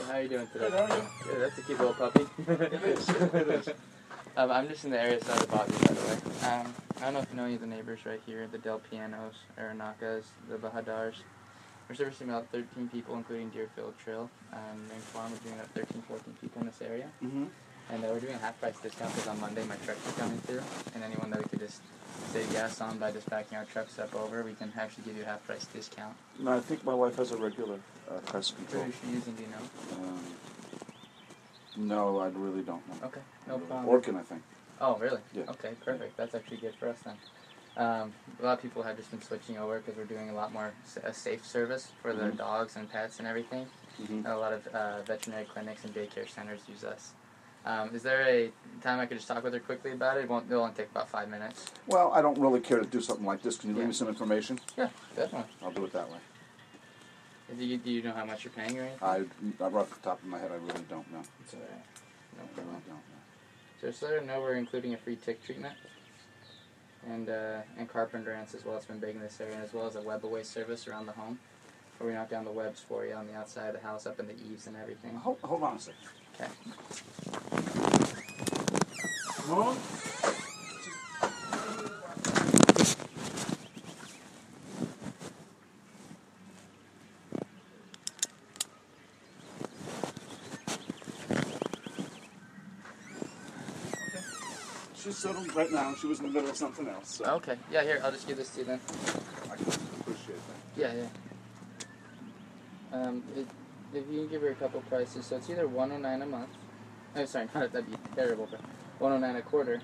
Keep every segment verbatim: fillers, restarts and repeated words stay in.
how are you doing today? Good, how are you? Good, that's a cute little puppy. It is. It is. um, I'm just in the area south of Bobby, by the way. Um, I don't know if you know any of the neighbors right here, the Del Pianos, Aranakas, the Bahadars. We're servicing about thirteen people, including Deerfield Trail. Um, Main Farm, we're doing about thirteen, fourteen people in this area. Mm-hmm. And uh, we're doing a half-price discount because on Monday my trucks are coming through. And anyone that we could just save gas on by just backing our trucks up over, we can actually give you a half-price discount. No, I think my wife has a regular uh, pest Who control. is she using, do you know? Um, no, I really don't know. Okay, no problem. Orkin, I think. Oh, really? Yeah. Okay, perfect. That's actually good for us then. Um, a lot of people have just been switching over because we're doing a lot more s- a safe service for their Mhm. dogs and pets and everything. Mm-hmm. A lot of uh, veterinary clinics and daycare centers use us. Um, is there a time I could just talk with her quickly about it? It won't. It'll only take about five minutes. Well, I don't really care to do something like this. Can you Yeah. leave me some information? Yeah, definitely. I'll do it that way. Do you, do you know how much you're paying or anything? I, right off the top of my head, I really don't know. It's alright. No I really problem. don't know. So just let her know we're including a free tick treatment and uh, and carpenter ants as well. It's been big in this area, as well as a web away service around the home, where we knock down the webs for you on the outside of the house, up in the eaves and everything. Hold, hold on a second. Okay. Mom? She's settled right now. She was in the middle of something else. So Okay. Yeah. Here, I'll just give this to you then. I can appreciate that. Yeah. Yeah. Um, it, if you can give her a couple prices, so it's either one oh nine a month. Oh, sorry, not that'd be terrible, but one oh nine a quarter,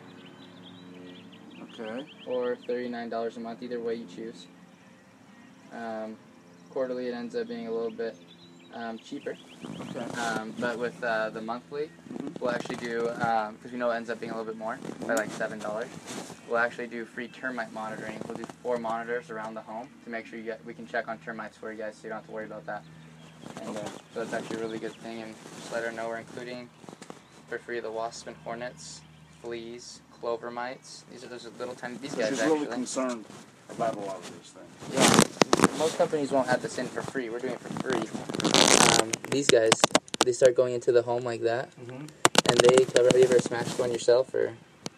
Okay. or thirty nine dollars a month. Either way you choose. Um, quarterly, it ends up being a little bit um, cheaper. Okay. Um, but with uh, the monthly, Mhm. we'll actually do, because we know it ends up being a little bit more, by like seven dollars. We'll actually do free termite monitoring. We'll do four monitors around the home to make sure you get, we can check on termites for you guys so you don't have to worry about that. And uh, so that's actually a really good thing. And just let her know we're including for free the wasps and hornets, fleas, clover mites. These are those little tiny, these So guys she's actually. really concerned about a lot of these things. Yeah, most companies won't add this in for free. We're doing it for free. Um, these guys, they start going into the home like that, Mm-hmm. and they cover. Have you ever smashed one yourself, or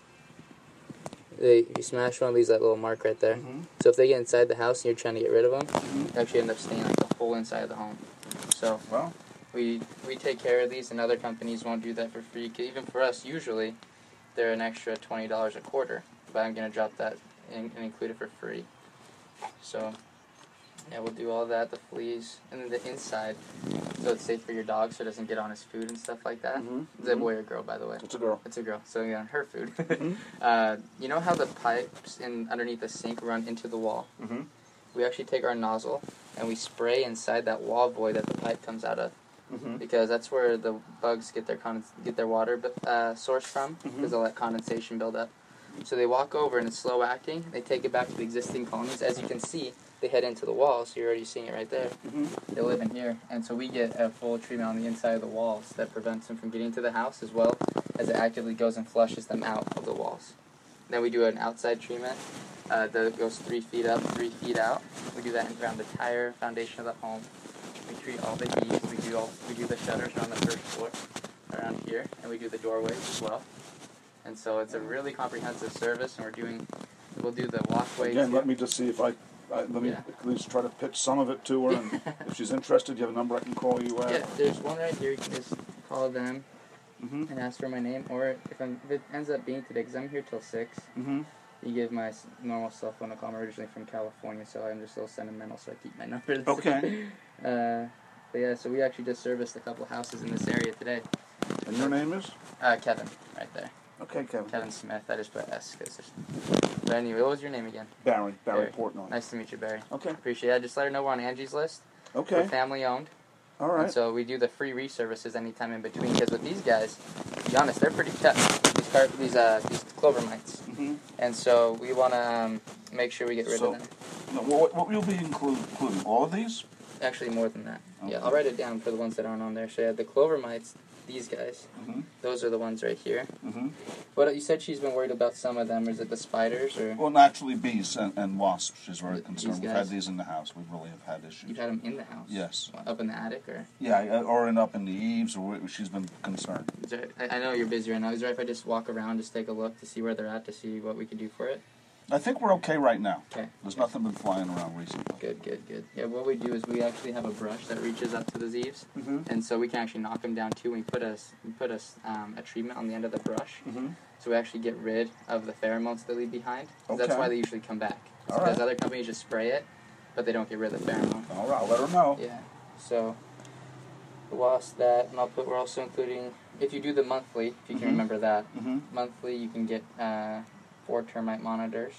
they you smash one, it leaves that little mark right there. Mm-hmm. So if they get inside the house and you're trying to get rid of them, Mm-hmm. they actually end up staying like the whole inside of the home. So Well, we we take care of these, and other companies won't do that for free. 'Cause even for us, usually they're an extra twenty dollars a quarter, but I'm gonna drop that and, and include it for free. So, yeah, we'll do all that, the fleas, and then the inside, so it's safe for your dog so it doesn't get on his food and stuff like that. Mhm, Is that a mhm. boy or girl, by the way? it's a girl. It's a girl, so yeah, on her food. Mhm. uh, you know how the pipes in underneath the sink run into the wall? Mm-hmm. We actually take our nozzle and we spray inside that wall void that the pipe comes out of, Mm-hmm. because that's where the bugs get their condens- get their water uh, source from, because Mhm. they'll let condensation build up. So they walk over and it's slow acting. They take it back to the existing colonies. As you can see, they head into the wall, so you're already seeing it right there. Mm-hmm. They live in here, and so we get a full treatment on the inside of the walls that prevents them from getting into the house, as well as it actively goes and flushes them out of the walls. Then we do an outside treatment uh, that goes three feet up, three feet out. We do that around the entire foundation of the home. We treat all the eaves. We do all we do the shutters around the first floor, around here, and we do the doorways as well. And so it's a really comprehensive service, and we're doing, we'll do the walkway Again, too. let me just see if I, I let me Yeah. at least try to pitch some of it to her, and if she's interested, you have a number I can call you at. Yeah, there's one right here. You can just call them Mm-hmm. and ask for my name, or if, I'm, if it ends up being today, because I'm here till six, Mm-hmm. you give my s- normal cell phone a call. I'm originally from California, so I'm just a little sentimental, so I keep my number. Okay. uh, but yeah, so we actually just serviced a couple houses in this area today. And your name is? Uh, Kevin, right there. Okay, Kevin. Kevin Smith. I just put S. Cause there's... But anyway, what was your name again? Barry. Barry Barry. Portnoy. Nice to meet you, Barry. Okay. Appreciate it. Just let her know we're on Angie's list. We're Okay. family owned. All And right. so we do the free reservices anytime in between. Because with these guys, to be honest, they're pretty tough. These car- these uh these clover mites. Mm-hmm. And so we want to um, make sure we get rid So- of them. No, what, what will be include, including all of these? Actually, more than that. Okay. Yeah, I'll write it down for the ones that aren't on there. So yeah, the clover mites, these guys, Mm-hmm. those are the ones right here. Mm-hmm. But you said she's been worried about some of them. Is it the spiders or? Well, naturally, bees and, and wasps. She's very These concerned. We've guys? had these in the house. We really have had issues. You've had them in the house. Yes. Up in the attic or? Yeah, uh, or in up in the eaves, or we- she's been concerned. Is there, I, I know you're busy right now. Is there if I just walk around, just take a look to see where they're at, to see what we can do for it? I think we're okay right now. Okay. There's nothing been flying around recently. Good, good, good. Yeah, what we do is we actually have a brush that reaches up to the eaves, Mm-hmm. and so we can actually knock them down too. We put a we put a um, a treatment on the end of the brush, Mm-hmm. so we actually get rid of the pheromones they leave behind. 'Cause That's Okay. why they usually come back. All Because right. other companies just spray it, but they don't get rid of the pheromone. All right, I'll let her know. Yeah. So the wasp that, and I'll put. We're also including if you do the monthly, if you can Mhm. remember that. Mm-hmm. Monthly, you can get uh, four termite monitors.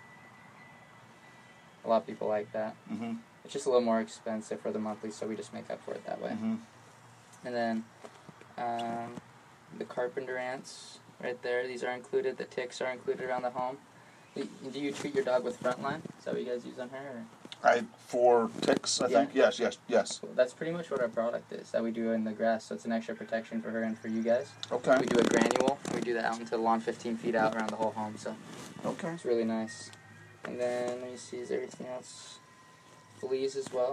A lot of people like that. Mm-hmm. It's just a little more expensive for the monthly, so we just make up for it that way. Mm-hmm. And then um, the carpenter ants right there, these are included. The ticks are included around the home. Do do you treat your dog with Frontline? Is that what you guys use on her? Or? I for ticks, I Yeah. think. Yes, yes, yes. Cool. That's pretty much what our product is that we do in the grass, so it's an extra protection for her and for you guys. Okay. We do a granule. We do that out into the lawn, fifteen feet out around the whole home, so Okay. it's really nice. And then let me see, is there anything else? Fleas as well.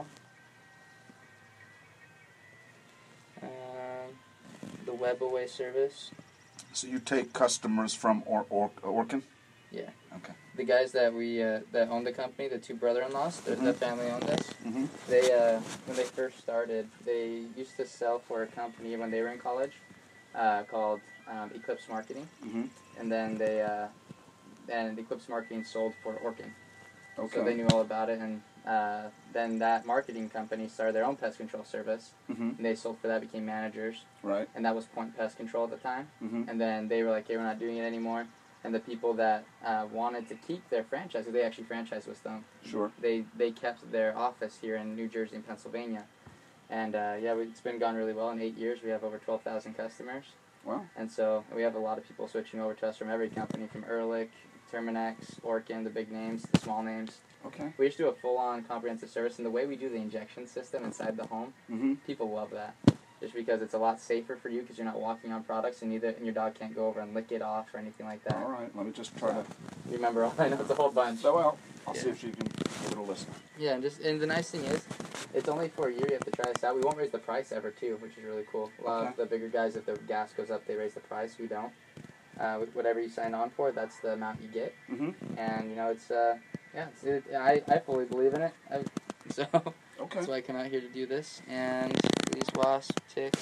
Um, the web away service. So you take customers from or, or Orkin? Yeah. Okay. The guys that we uh, that own the company, the two brother-in-laws, the, the Mhm. family owned this. Mm-hmm. They uh, when they first started, they used to sell for a company when they were in college, uh, called um, Eclipse Marketing, Mm-hmm. and then they uh, and Eclipse Marketing sold for Orkin. Okay. So they knew all about it, and uh, then that marketing company started their own pest control service, Mm-hmm. and they sold for that, became managers, Right. and that was Point Pest Control at the time. Mm-hmm. And then they were like, hey, we're not doing it anymore. And the people that uh, wanted to keep their franchise, they actually franchised with them, Sure. they they kept their office here in New Jersey and Pennsylvania. And uh, yeah, we, it's been gone really well. In eight years, we have over twelve thousand customers. Wow. And so we have a lot of people switching over to us from every company, from Ehrlich, Terminex, Orkin, the big names, the small names. Okay. We just do a full-on comprehensive service, and the way we do the injection system inside the home, Mm-hmm. people love that. Just because it's a lot safer for you, because you're not walking on products, and neither and your dog can't go over and lick it off or anything like that. All right. Let me just try to. Remember, all I know it's a whole bunch. So well, I'll Yeah. see if she can give it a listen. Yeah, and just and the nice thing is, it's only for a year. You have to try this out. We won't raise the price ever, too, which is really cool. A lot of Okay. the bigger guys, if the gas goes up, they raise the price. We don't. Uh, whatever you sign on for, that's the amount you get. Mm-hmm. And you know, it's uh, yeah, it's, it, I I fully believe in it. I, so Okay. that's why I come out here to do this. And these wasp ticks.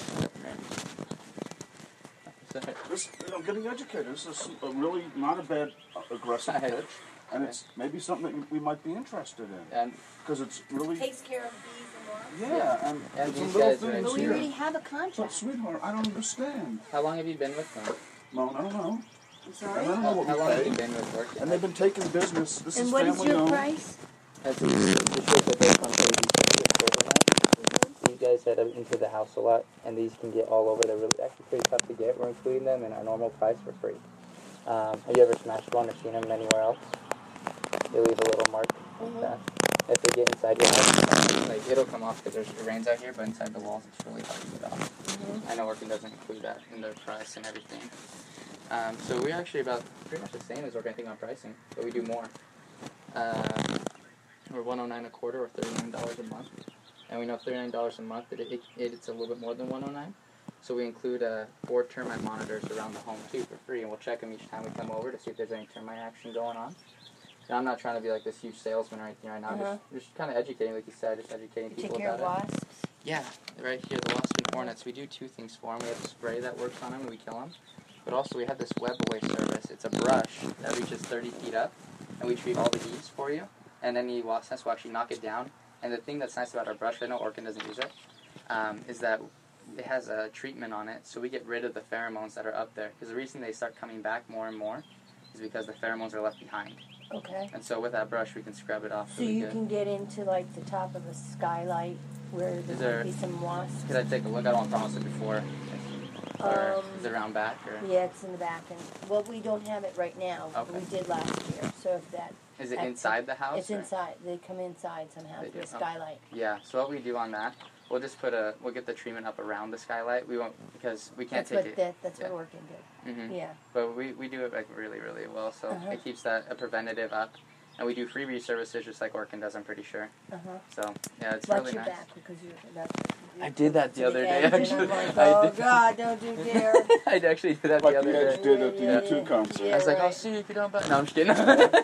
Sorry. This, I'm getting educated. This is a really not a bad uh, aggressive Right. pitch, and it's maybe something that we might be interested in And because it's really Takes care of bees and yeah, wasps. and, And it's a these little guys are things But we here. already have a But contract. sweetheart, I don't understand. how long have you been with them? No, I don't know. I'm I sorry. don't know How, what how we long have you pay. been with Orkin? And they've been taking business. This And is what family is your owned. price? That's the shirt that they come from the These guys head up into the house a lot, and these can get all over. They're really actually pretty tough to get. We're including them in our normal price for free. Um, have you ever smashed one or seen them anywhere else? They leave a little mark like that. If they get inside your house, like it'll come off because it rains out here, but inside the walls it's really hard to get off. I know Orkin doesn't include that in their price and everything. Um, so we're actually about pretty much the same as Orkin, I think, on pricing, but we do more. Uh, we're one hundred nine dollars a quarter or thirty-nine dollars a month. And we know thirty-nine dollars a month, it, it, it, it's a little bit more than one hundred nine dollars. So we include uh, four termite monitors around the home too for free, and we'll check them each time we come over to see if there's any termite action going on. And I'm not trying to be like this huge salesman or anything right now. Uh-huh. Just, just kind of educating, like you said, just educating You people take care of about it. wasps. Yeah, right here, the wasp and hornets. We do two things for them. We have a spray that works on them and we kill them. But also we have this web away service. It's a brush that reaches thirty feet up, and we treat all the eaves for you. And any wasp nest will actually knock it down. And the thing that's nice about our brush, I know Orkin doesn't use it, um, is that it has a treatment on it, so we get rid of the pheromones that are up there. Because the reason they start coming back more and more is because the pheromones are left behind. Okay. And so with that brush, we can scrub it off So really you good. can get into like the top of a skylight where Is there there- might be some wasps. Could I take a look? I don't want to promise it before. Or Um, is it around back? Or Yeah, it's in the back, and well, we don't have it right now. Okay. We did last year, so if that is it that's- inside the house? it's or- inside. They come inside somehow They through a do, oh. skylight. Yeah. So what we do on that, we'll just put a we'll get the treatment up around the skylight. We won't because we can't That's take what it. that, that's yeah. what working good. hmm Yeah. But we, we do it like really really well. So Uh-huh. it keeps that a preventative up, and we do free reservices just like Orkin does. I'm pretty sure. Uh huh. So yeah, it's Watch really your nice. back because you're. That's, I did that the to other day, edge, and actually. I'm like, I oh did. God, don't you dare! I'd actually do that Like the other the Edge day. did at the Yeah, U two yeah, concert. yeah. I was like, I'll right. see you if you don't buy. No, I'm just kidding.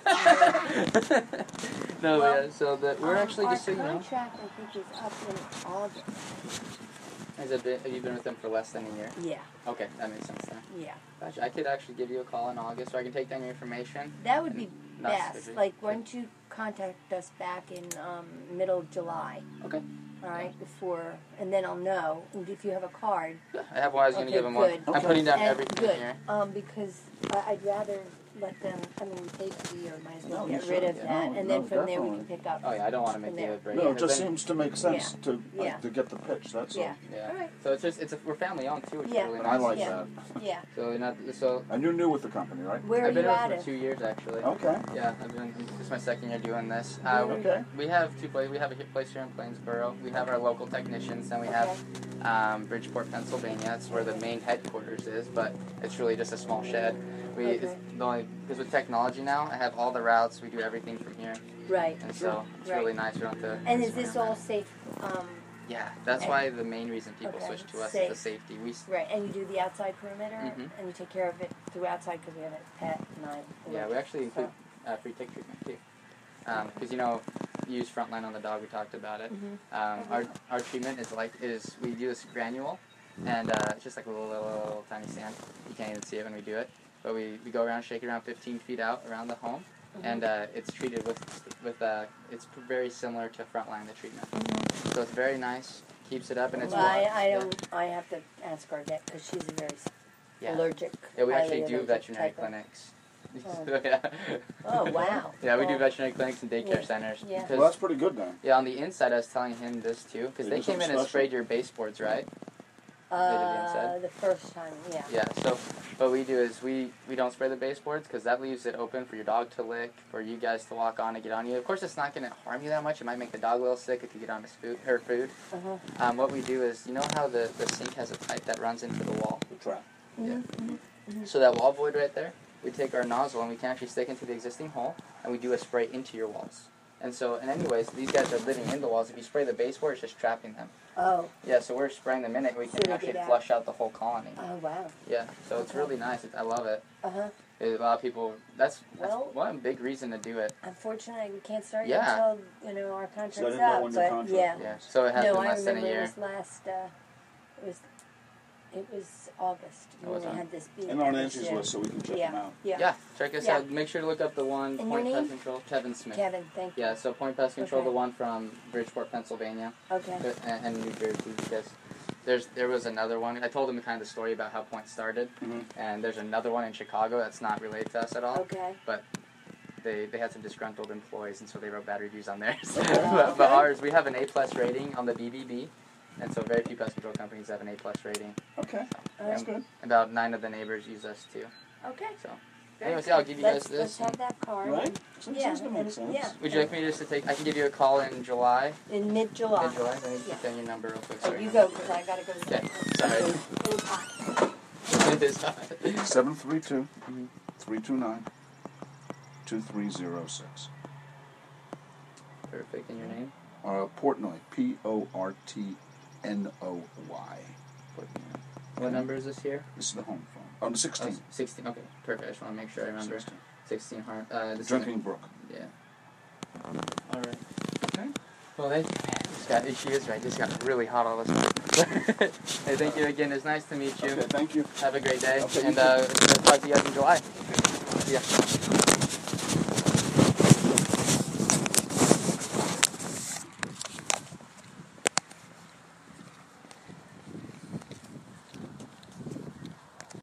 no, Well, yeah. So that we're Um, actually our just so you know. contract, I think, is up in August. Has it been? Have you been with them for less than a year? Yeah. Okay, that makes sense then. Yeah. Gotcha. I could actually give you a call in August, or I can take down your information. That would be Not best. surgery. Like, why don't you contact us back in um, middle of July? Okay. All right, before, and then I'll know. And if you have a card, I have one. I was going to Okay, give them one. good. I'm Okay. putting down and everything good, here. um, because I I'd rather let them. I mean, we pay for the year, might as well No, you get rid of should. that, No, and no, then from there we can definitely. pick up. Oh yeah, I don't want to make From the there. break. No, it just then- seems to make sense to like, Yeah. to get the pitch. That's Yeah. Yeah. All right. So it's just it's a, we're family owned too, which Yeah. is really all. I nice. like Yeah. that. Yeah. So you're not so. And you're new with the company, right? Where are I've been you with at for it? two years actually. Okay. Yeah, I've been. This is my second year doing this. Uh, we- Okay. We have two places. We have a place here in Plainsboro. We have our local technicians, and we have um, Bridgeport, Pennsylvania. That's where the main headquarters is, but it's really just a small shed. We Okay. it's the only because with technology now, I have all the routes. We do everything from here, Right. and so it's Right. really nice. We don't have to. And is this all safe? Um, Yeah, that's why the main reason people Okay. switch to us Safe. is the safety. We s- right. And you do the outside perimeter, Mhm. and you take care of it through outside because we have a pet and I. yeah, we actually include uh, free tick treatment too, because you know, you use Frontline on the dog. We talked about it. Mhm. Um, our our treatment is like is we do this granule, and uh, it's just like a little, little little tiny sand. You can't even see it when we do it, but we, we go around, shake it around fifteen feet out around the home, Mhm. and uh, it's treated with with uh, it's p- very similar to Frontline the treatment. Mhm. So it's very nice, keeps it up, and it's Well, I, warm. I Yeah. don't. I have to ask our vet because she's a very s- Yeah. allergic. Yeah, we highly actually do allergic veterinary type of- clinics. Oh. yeah. Oh, wow. Yeah, we do Well, veterinary clinics and daycare yeah. centers. Yeah. Because Well, that's pretty good then. yeah, on the inside, I was telling him this too, because They they do came in something and special. sprayed your baseboards, right? Uh, inside? the first time, yeah. Yeah. So what we do is we we don't spray the baseboards because that leaves it open for your dog to lick, for you guys to walk on and get on you. Of course, it's not going to harm you that much. It might make the dog a little sick if you get on his food, her food. Uh-huh. Um, what we do is, you know how the, the sink has a pipe that runs into the wall? The trap. Yeah. Mhm. So that wall void right there, we take our nozzle and we can actually stick into the existing hole, and we do a spray into your walls. And so, and anyways, these guys are living in the walls. If you spray the baseboard, it's just trapping them. Oh, Yeah, so we're spraying them in it. We So can they actually get out. flush out the whole colony. oh, wow. Yeah, so it's Okay. really nice. It, I love it. Uh-huh. It- A lot of people, that's, that's Well- one big reason to do it. Unfortunately, we can't start Yeah. until, you know, our contract's So I didn't know up, when your but, contract yeah. Yeah, so it has No, been I less than a remember it year. was last, uh, it was, it was August Oh, when was we it? had this beat. And on Nancy's list so we can check Yeah. them out. Yeah. Yeah, check us Yeah. out. Make sure to look up the one, And Point your Pest name? Control, Kevin Smith. Kevin, thank you. Yeah, so Point Pest Control, Okay. the one from Bridgeport, Pennsylvania, Okay. and, and New Jersey, because there's there was another one. I told him kind of the story about how Point started, Mhm. and there's another one in Chicago that's not related to us at all. Okay. They they had some disgruntled employees, and so they wrote bad reviews on theirs. Oh, but, but okay. ours, we have an A plus rating on the B B B, and so very few pest control companies have an A plus rating. Okay, All that's right. good. About nine of the neighbors use us too. Okay. So, Very anyways, yeah, I'll give you let's, guys Let's this. have that card. Right? Seems Yeah, to make and- sense. yeah. Would you like me just to take? I can give you a call in July. In mid-July. Mid July. Let me Yeah. take down your number real quick. Oh, Sorry. you go, because I got to go to the Okay, sorry. It was hot. It is hot. seven three two, Mhm. three two nine, two three zero six. Perfect. And your name? Uh, Portnoy, P O R T N O Y. What number is this here? This is the home phone. Oh, the Oh, sixteen. sixteen. Okay, perfect. I just want to make sure I remember. sixteen. Sixteen Har. Uh, this Drinking Brook. Is, yeah. All right. Okay. Well, thank you. Man. It's got, she is right. It just got really hot all of a sudden. Hey, thank you again. It's nice to meet you. Okay, thank you. Have a great day. Okay, you and too. uh, I'll talk to you guys in July. Yeah.